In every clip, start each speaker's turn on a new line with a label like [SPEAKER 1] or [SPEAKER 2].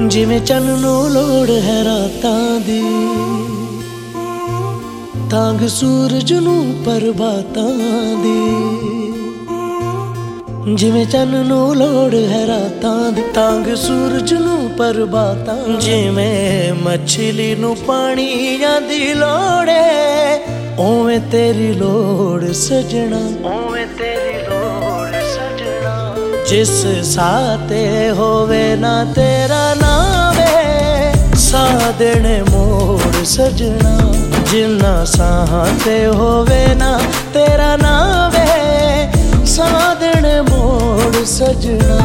[SPEAKER 1] जिवें चन नूं लोड़ है रातां दी, तांग सूरज नूं प्रभातां दी। जिवें चन नूं लोड़ है रातां दी, तांग सूरज नूं प्रभातां। जिवें मछली नूं पाणियां दी लोड़ है, ओवें तेरी लोड़ सजना, ओवें तेरी लोड़ सजना। जिस साते होवे ना तेरा नाम वे, सा देने मोड़ सजना। जिन्ना साहां ते होवे ना तेरा नाम वे, सा देने मोड़ सजना।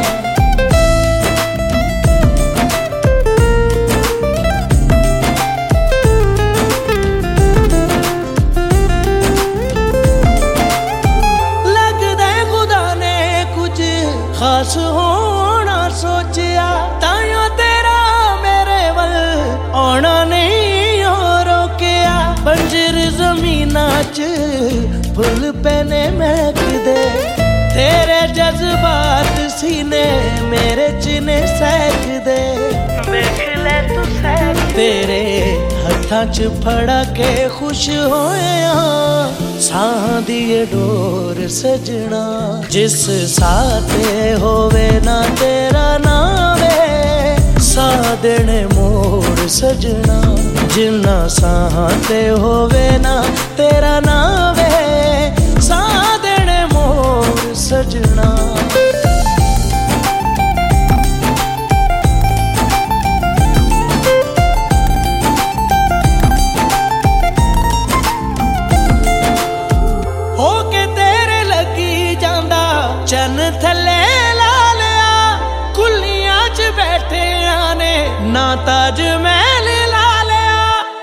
[SPEAKER 1] खास होना सोचिया, ताइयों तेरा मेरे वल आना नहीं हो रोकिया। बंजर जमीना च फुल पैने महक दे, तेरे जज्बात सीने मेरे चिने सहक दे। देख ले तू सहक, तेरे हत्थां च फड़ा के खुश होया, साहां दी डोर सजना। जिस साथे होवे ना तेरा नाम वे, सा देने मोड़ सजना। जिन्ना साहां ते होवे ना तेरा नाम वे, सा देने मोड़ सजना। चन थले ला लिया, कुलियां च बैठे आने ना ताज महल ला लिया।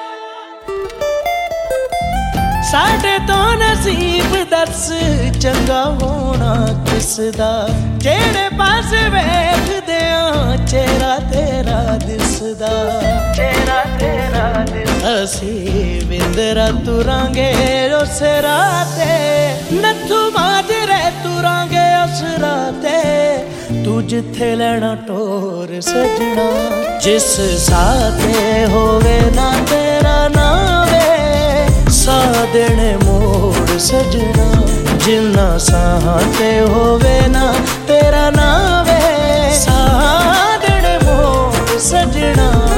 [SPEAKER 1] साढ़े तो नसीब दस चंगा होना किसदा, जेड़े पास वेखदे चेहरा तेरा दिसदा, चेहरा तेरा दिस। असी विंदरा तुरांगे उस राते, नथू माजरे तुरांगे उस राते। तू जिथे लेना टोर सजना, जिस साथे होवे ना तेरा नाम वे, सा देने मोड़ सजना। जिन्ना साहां ते होवे ना तेरा नाम वे, सा देने मोड़ सजना।